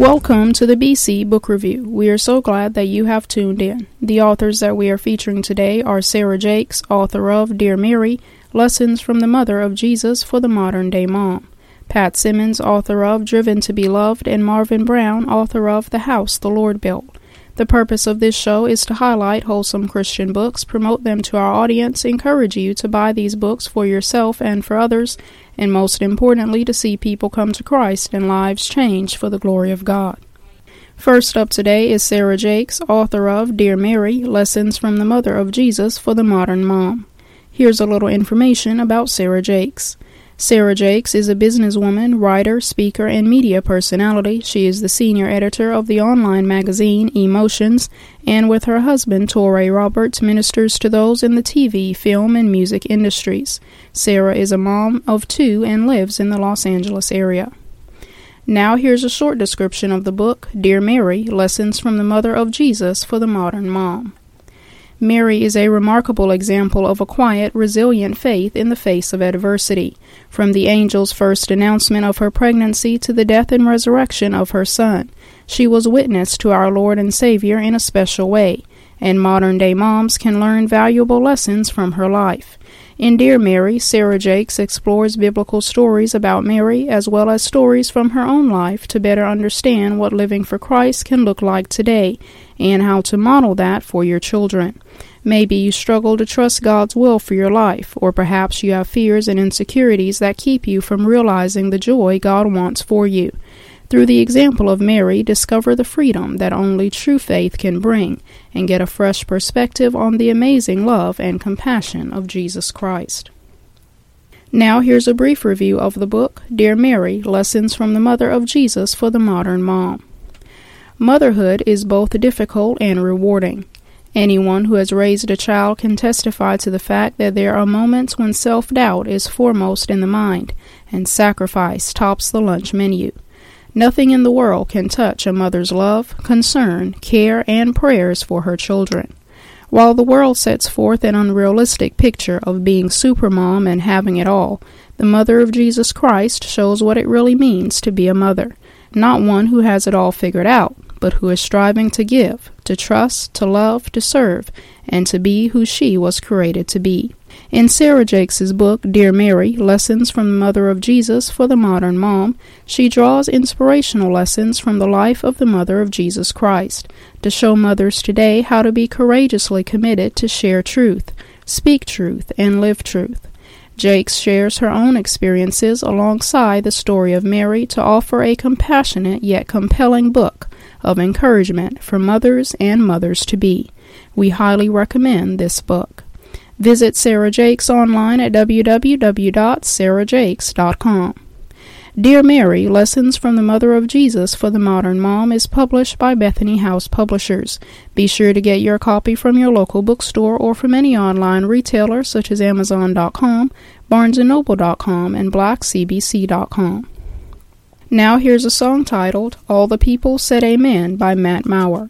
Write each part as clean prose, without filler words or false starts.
Welcome to the BC Book Review. We are so glad that you have tuned in. The authors that we are featuring today are Sarah Jakes, author of Dear Mary, Lessons from the Mother of Jesus for the Modern Day Mom; Pat Simmons, author of Driven to be Loved; and Marvin Brown, author of The House the Lord Built. The purpose of this show is to highlight wholesome Christian books, promote them to our audience, encourage you to buy these books for yourself and for others, and most importantly, to see people come to Christ and lives changed for the glory of God. First up today is Sarah Jakes, author of Dear Mary, Lessons from the Mother of Jesus for the Modern Mom. Here's a little information about Sarah Jakes. Sarah Jakes is a businesswoman, writer, speaker, and media personality. She is the senior editor of the online magazine Emotions, and with her husband, Torrey Roberts, ministers to those in the TV, film, and music industries. Sarah is a mom of 2 and lives in the Los Angeles area. Now here's a short description of the book, Dear Mary, Lessons from the Mother of Jesus for the Modern Mom. Mary is a remarkable example of a quiet, resilient faith in the face of adversity. From the angel's first announcement of her pregnancy to the death and resurrection of her son, she was witness to our Lord and Savior in a special way, and modern-day moms can learn valuable lessons from her life. In Dear Mary, Sarah Jakes explores biblical stories about Mary as well as stories from her own life to better understand what living for Christ can look like today and how to model that for your children. Maybe you struggle to trust God's will for your life, or perhaps you have fears and insecurities that keep you from realizing the joy God wants for you. Through the example of Mary, discover the freedom that only true faith can bring, and get a fresh perspective on the amazing love and compassion of Jesus Christ. Now here's a brief review of the book, Dear Mary, Lessons from the Mother of Jesus for the Modern Mom. Motherhood is both difficult and rewarding. Anyone who has raised a child can testify to the fact that there are moments when self-doubt is foremost in the mind, and sacrifice tops the lunch menu. Nothing in the world can touch a mother's love, concern, care, and prayers for her children. While the world sets forth an unrealistic picture of being supermom and having it all, the Mother of Jesus Christ shows what it really means to be a mother. Not one who has it all figured out, but who is striving to give, to trust, to love, to serve, and to be who she was created to be. In Sarah Jakes' book, Dear Mary, Lessons from the Mother of Jesus for the Modern Mom, she draws inspirational lessons from the life of the Mother of Jesus Christ to show mothers today how to be courageously committed to share truth, speak truth, and live truth. Jakes shares her own experiences alongside the story of Mary to offer a compassionate yet compelling book of encouragement for mothers and mothers-to-be. We highly recommend this book. Visit Sarah Jakes online at www.sarahjakes.com. Dear Mary, Lessons from the Mother of Jesus for the Modern Mom is published by Bethany House Publishers. Be sure to get your copy from your local bookstore or from any online retailer such as Amazon.com, BarnesandNoble.com, and BlackCBC.com. Now here's a song titled All the People Said Amen by Matt Maurer.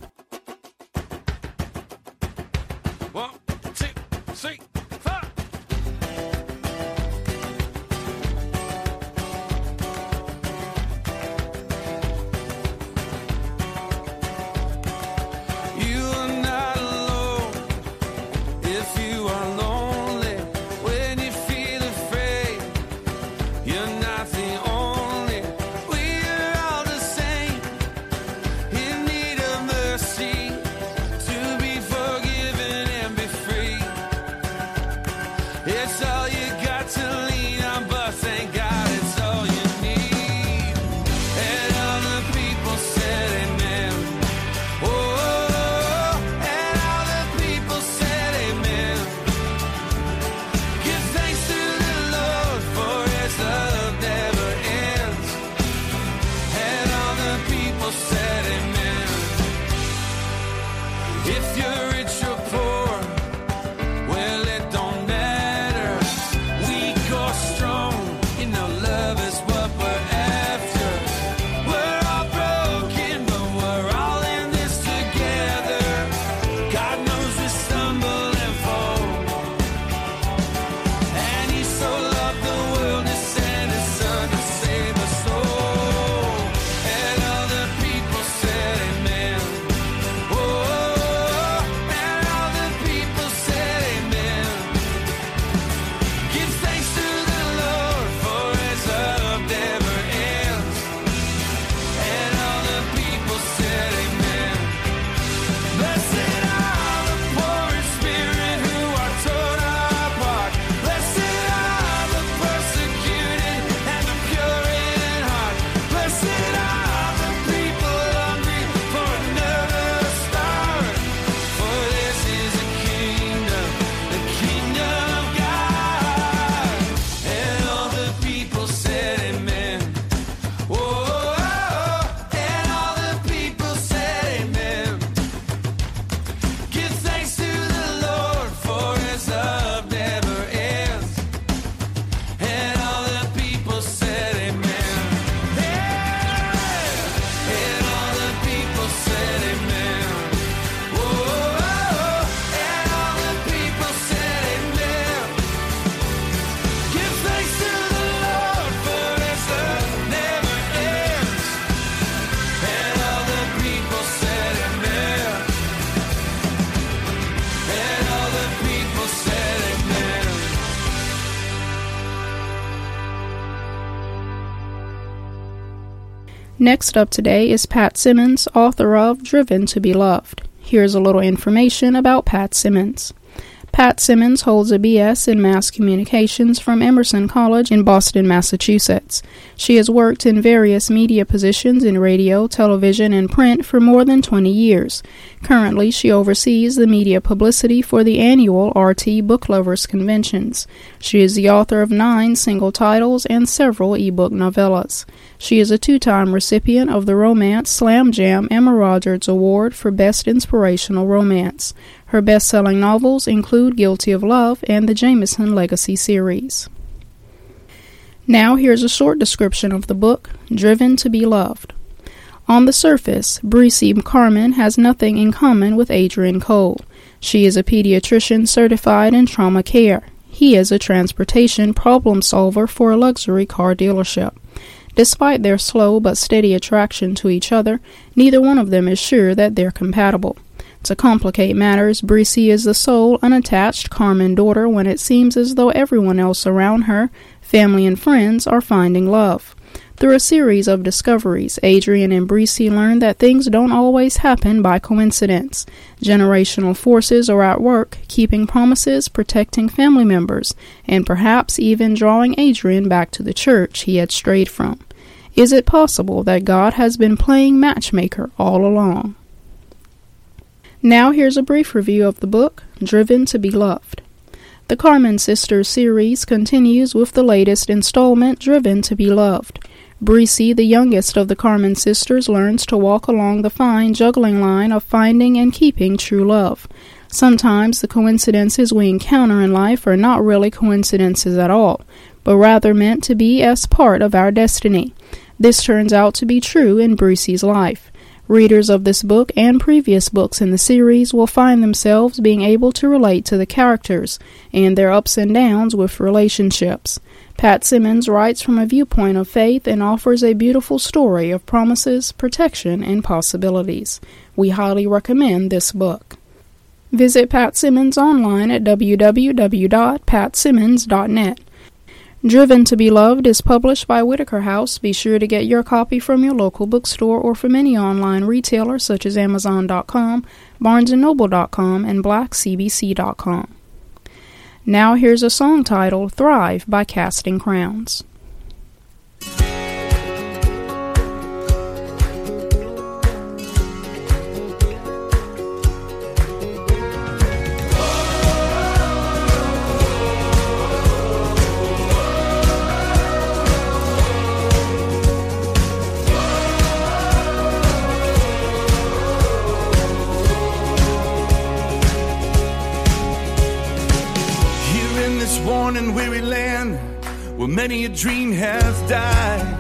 Next up today is Pat Simmons, author of Driven to be Loved. Here's a little information about Pat Simmons. Pat Simmons holds a B.S. in Mass Communications from Emerson College in Boston, Massachusetts. She has worked in various media positions in radio, television, and print for more than 20 years. Currently, she oversees the media publicity for the annual RT Book Lovers Conventions. She is the author of 9 single titles and several ebook novellas. She is a 2-time recipient of the Romance Slam Jam Emma Rogers Award for Best Inspirational Romance. Her best-selling novels include Guilty of Love and the Jameson Legacy series. Now here's a short description of the book, Driven to be Loved. On the surface, Breesy Carmen has nothing in common with Adrian Cole. She is a pediatrician certified in trauma care. He is a transportation problem solver for a luxury car dealership. Despite their slow but steady attraction to each other, neither one of them is sure that they're compatible. To complicate matters, Breesy is the sole, unattached Carmen daughter when it seems as though everyone else around her, family and friends, are finding love. Through a series of discoveries, Adrian and Breesy learn that things don't always happen by coincidence. Generational forces are at work, keeping promises, protecting family members, and perhaps even drawing Adrian back to the church he had strayed from. Is it possible that God has been playing matchmaker all along? Now here's a brief review of the book, Driven to be Loved. The Carmen Sisters series continues with the latest installment, Driven to be Loved. Breesy, the youngest of the Carmen sisters, learns to walk along the fine juggling line of finding and keeping true love. Sometimes the coincidences we encounter in life are not really coincidences at all, but rather meant to be as part of our destiny. This turns out to be true in Breesy's life. Readers of this book and previous books in the series will find themselves being able to relate to the characters and their ups and downs with relationships. Pat Simmons writes from a viewpoint of faith and offers a beautiful story of promises, protection, and possibilities. We highly recommend this book. Visit Pat Simmons online at www.patsimmons.net. Driven to be Loved is published by Whitaker House. Be sure to get your copy from your local bookstore or from any online retailer such as Amazon.com, BarnesandNoble.com, and BlackCBC.com. Now here's a song titled Thrive by Casting Crowns. Worn and weary land where many a dream has died,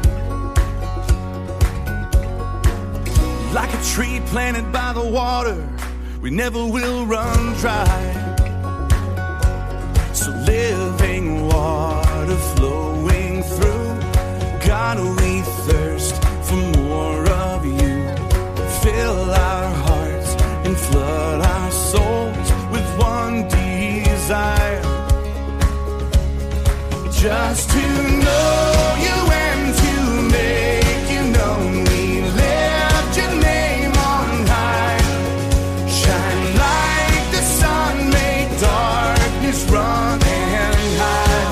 like a tree planted by the water, we never will run dry. So living water flowing through, God, we thirst for more of you. Fill our hearts and flood our souls with one desire, just to know you and to make you known. We lift your name on high. Shine like the sun, make darkness run and hide.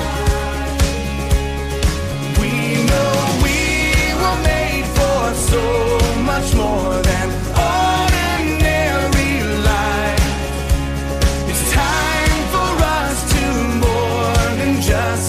We know we were made for so much more than ordinary life. It's time for us to more than just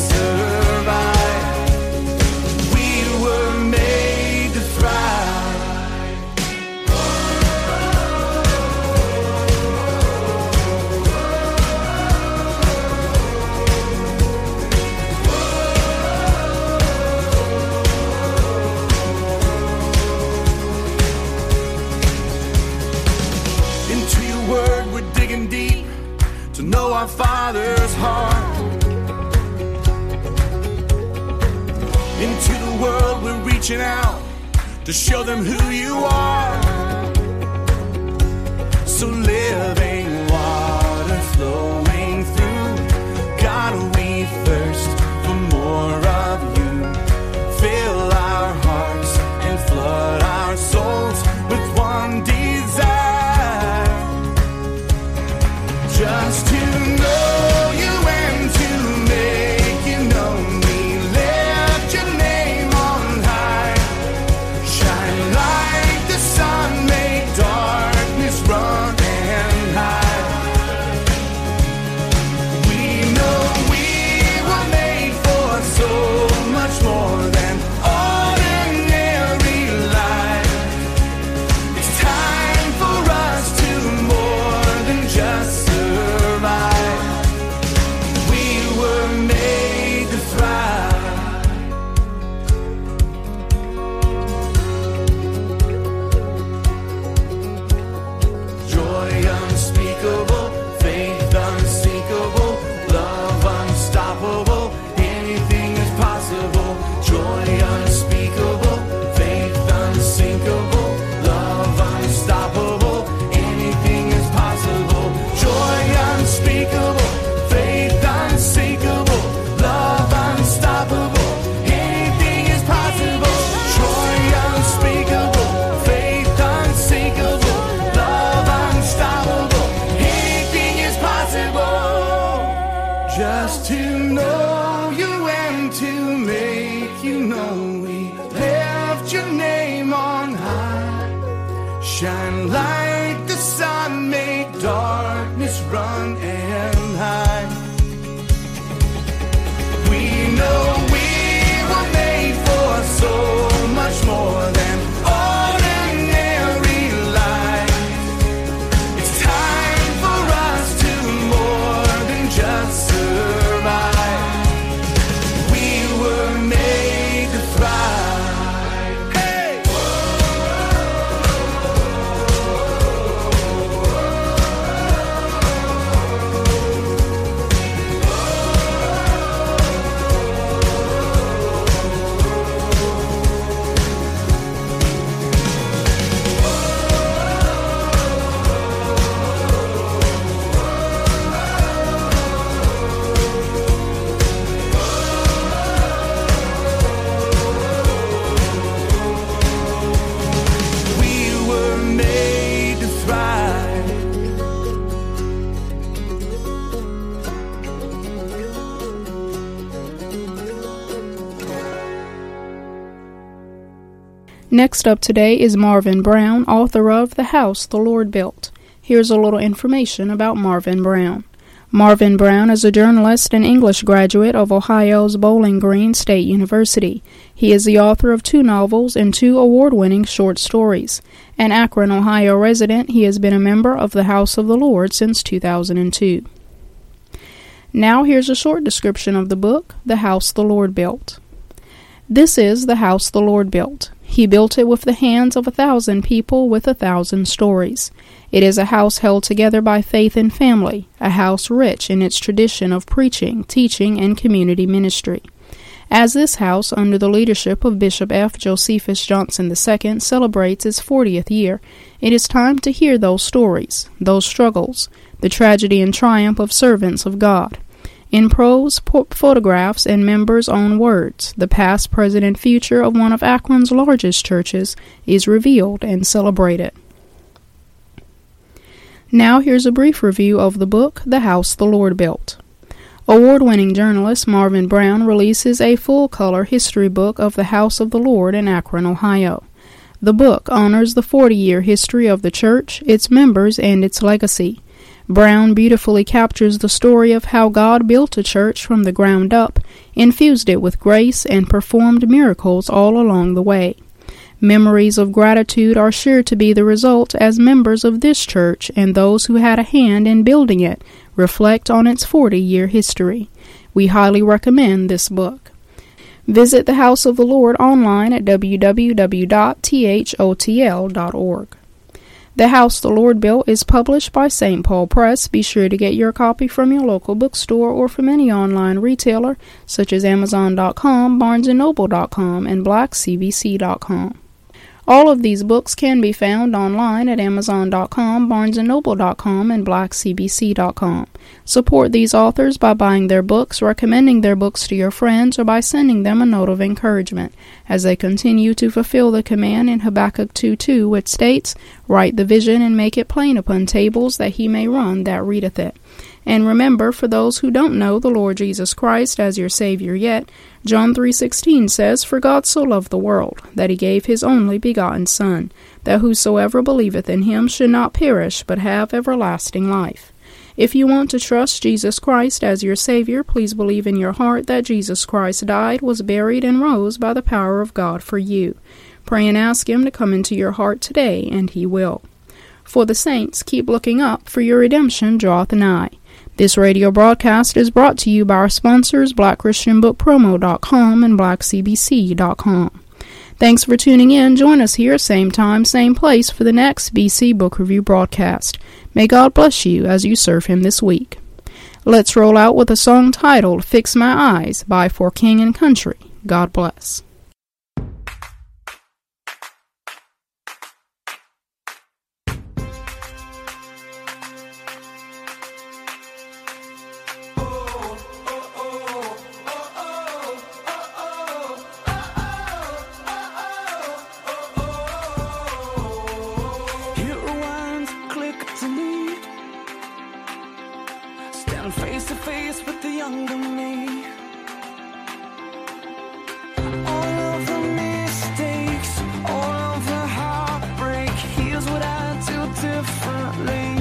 our Father's heart. Into the world we're reaching out to show them who you are. So living water flowing through, God, we thirst for more of you. Fill our hearts and flood just to know you and to make you known. We lift your name on high. Shine like the sun, make darkness run and hide. We know we were made for so much more than ordinary life. It's time for us to more than just survive. We were made to thrive. Joy unspeakable, faith unsinkable, love unstoppable, anything is possible. Joy unspeakable, faith unsinkable, love unstoppable, anything is possible. Joy unspeakable, faith unsinkable, love unstoppable, anything is possible. Joy unspeakable, faith unsinkable, love unstoppable, anything is possible. Just to know you and to make you known, we lift your name on high. Shine like the sun, make darkness run and hide. We know we were made for so much more than ordinary life. It's time for us to more than just survive. We were made to thrive. Hey! We were made to thrive. Next up today is Marvin Brown, author of The House the Lord Built. Here's a little information about Marvin Brown. Marvin Brown is a journalist and English graduate of Ohio's Bowling Green State University. He is the author of 2 novels and 2 award-winning short stories. An Akron, Ohio resident, he has been a member of the House of the Lord since 2002. Now here's a short description of the book, The House the Lord Built. This is the house the Lord built. He built it with the hands of 1,000 people with 1,000 stories. It is a house held together by faith and family, a house rich in its tradition of preaching, teaching, and community ministry. As this house, under the leadership of Bishop F. Josephus Johnson II, celebrates its 40th year, it is time to hear those stories, those struggles, the tragedy and triumph of servants of God. In prose, photographs, and members' own words, the past, present, and future of one of Akron's largest churches is revealed and celebrated. Now here's a brief review of the book, The House the Lord Built. Award-winning journalist Marvin Brown releases a full-color history book of the House of the Lord in Akron, Ohio. The book honors the 40-year history of the church, its members, and its legacy. Brown beautifully captures the story of how God built a church from the ground up, infused it with grace, and performed miracles all along the way. Memories of gratitude are sure to be the result as members of this church and those who had a hand in building it reflect on its 40-year history. We highly recommend this book. Visit the House of the Lord online at www.thotl.org. The House the Lord Built is published by St. Paul Press. Be sure to get your copy from your local bookstore or from any online retailer such as Amazon.com, BarnesandNoble.com, and BlackCBC.com. All of these books can be found online at Amazon.com, BarnesandNoble.com, and BlackCBC.com. Support these authors by buying their books, recommending their books to your friends, or by sending them a note of encouragement as they continue to fulfill the command in Habakkuk 2:2, which states, "Write the vision and make it plain upon tables, that he may run that readeth it." And remember, for those who don't know the Lord Jesus Christ as your Savior yet, John 3:16 says, "For God so loved the world, that he gave his only begotten Son, that whosoever believeth in him should not perish, but have everlasting life." If you want to trust Jesus Christ as your Savior, please believe in your heart that Jesus Christ died, was buried, and rose by the power of God for you. Pray and ask him to come into your heart today, and he will. For the saints, keep looking up, for your redemption draweth nigh. This radio broadcast is brought to you by our sponsors, BlackChristianBookPromo.com and BlackCBC.com. Thanks for tuning in. Join us here, same time, same place, for the next BC Book Review broadcast. May God bless you as you serve him this week. Let's roll out with a song titled "Fix My Eyes" by For King and Country. God bless. Face to face with the younger me. All of the mistakes, all of the heartbreak. Here's what I do differently.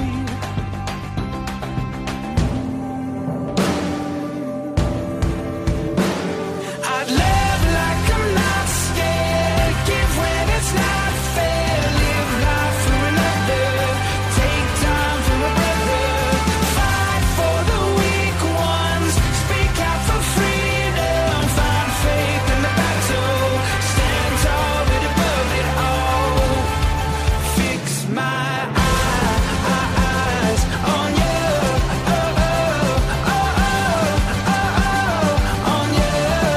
I'd live like I'm not scared. Give when it's not fair. Live life for another. Take time for a brother. Fight for the weak ones. Speak out for freedom. Find faith in the battle. Stand tall but above it all. Fix my eyes on you. On you.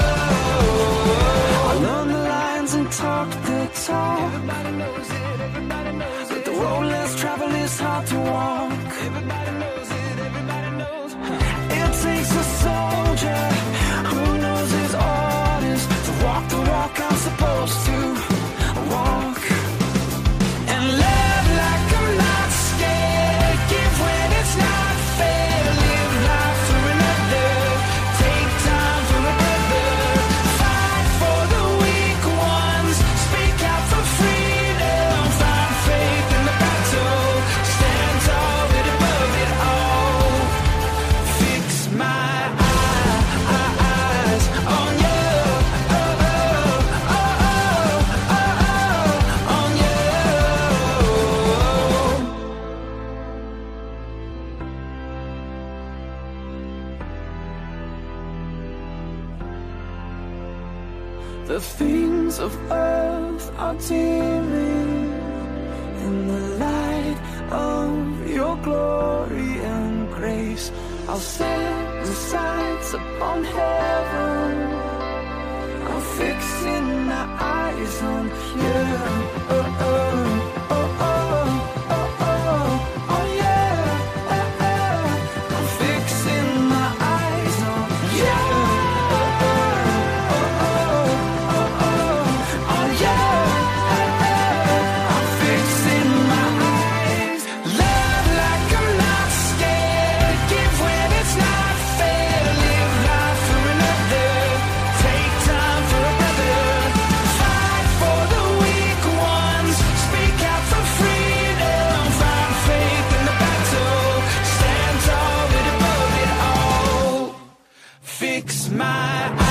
I learn the lines and talk the talk. Everybody knows it, everybody knows it. But the road less traveled is hard to walk. Everybody knows it, everybody knows it. It takes a soldier who knows his orders to walk the walk I'm supposed to walk. And live like I'm not scared. Give when it's not fair. Live life for another. Take time for a brother. Fight for the weak ones. Speak out for freedom. Find faith in the battle. Stand tall but above it all. Fix my eyes on you. On you. The things of earth are dimming in the light of your glory and grace. I'll set my sights upon heaven. I'm fixing my eyes on you. Oh yeah. I'm fixing my eyes on you. Oh yeah. I'm fixing my eyes. Love like I'm not scared. Give when it's not fair. Live life for another. Take time for a brother. Fight for the weak ones. Speak out for freedom. Find faith in the battle. Stand tall but above it all. Fix my eyes.